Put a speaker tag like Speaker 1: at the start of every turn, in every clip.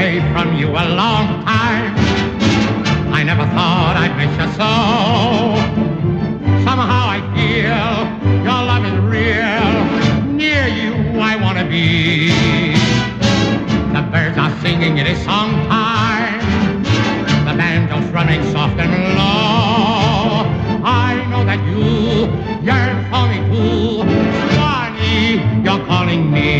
Speaker 1: away from you a long time. I never thought I'd miss you so. Somehow I feel your love is real. Near you I want to be. The birds are singing, it is song time. The banjo's running soft and low. I know that you yearn for me too. Swanee, you're calling me.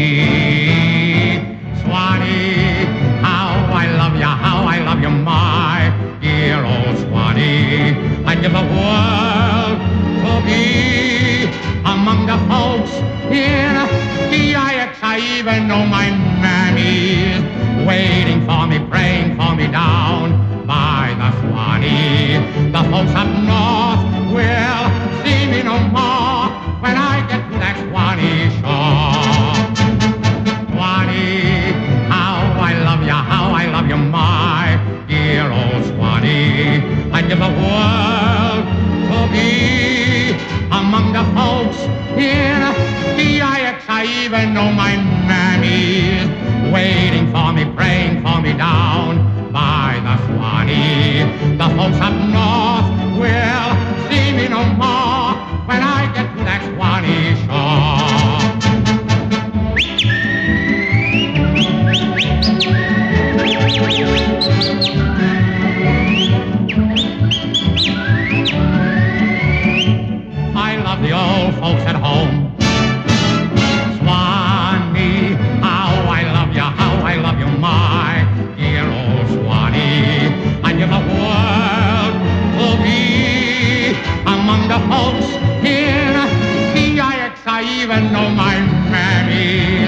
Speaker 1: Swanee, how I love you, my dear old Swanee. I'd give the world to be among the folks in DIX. I even know my mammy's waiting for me, praying for me down by the Swanee. The folks up north will see me no more when I get to that Swanee shore. Swanee, how I love you, my dear old Swanee. I'd give the world to be among the folks in DIX. I even know my mammy's waiting for me, praying for me down by the Swanee. The folks up north will see me no more when I get to that Swanee shore. I love the old folks at home. Swanee, how I love you, my dear old Swanee. I give the world to be among the folks in DIX. I even know my mammy